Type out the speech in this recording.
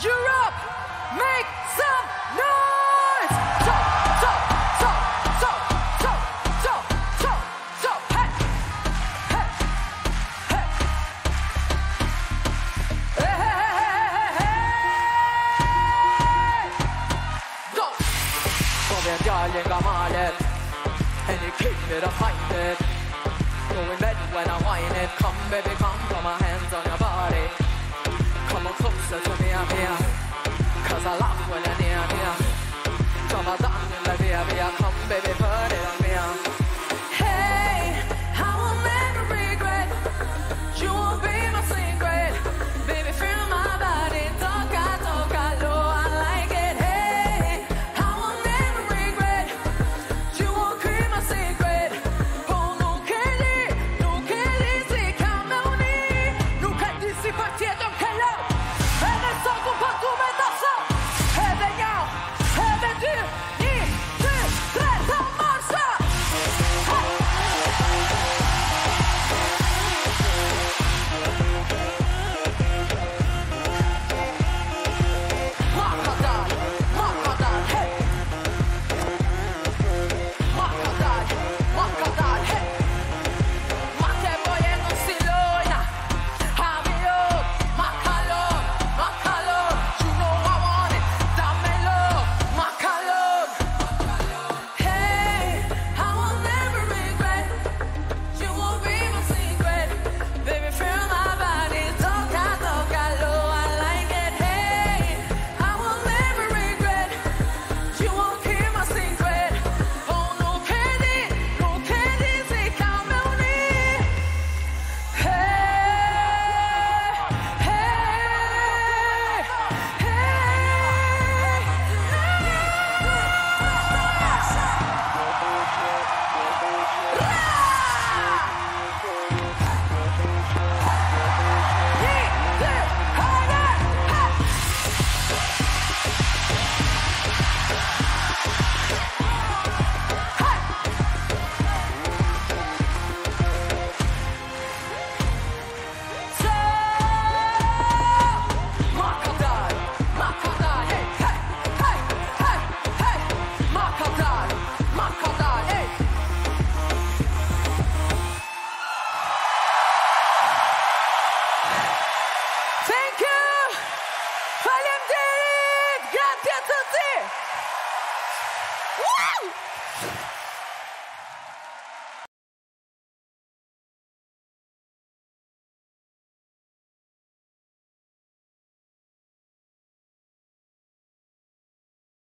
Europe, make some noise! So, so, so, so, so, so, so, so, hey, hey, hey, hey, hey, hey, go! Kom igen, jag gammalet, and you keep it up, find it. Go in bed when I whine it. Come, baby, come, put my hands on your body. Come on closer to me, cause I love when you're near me. Come on, down in the via, come, baby,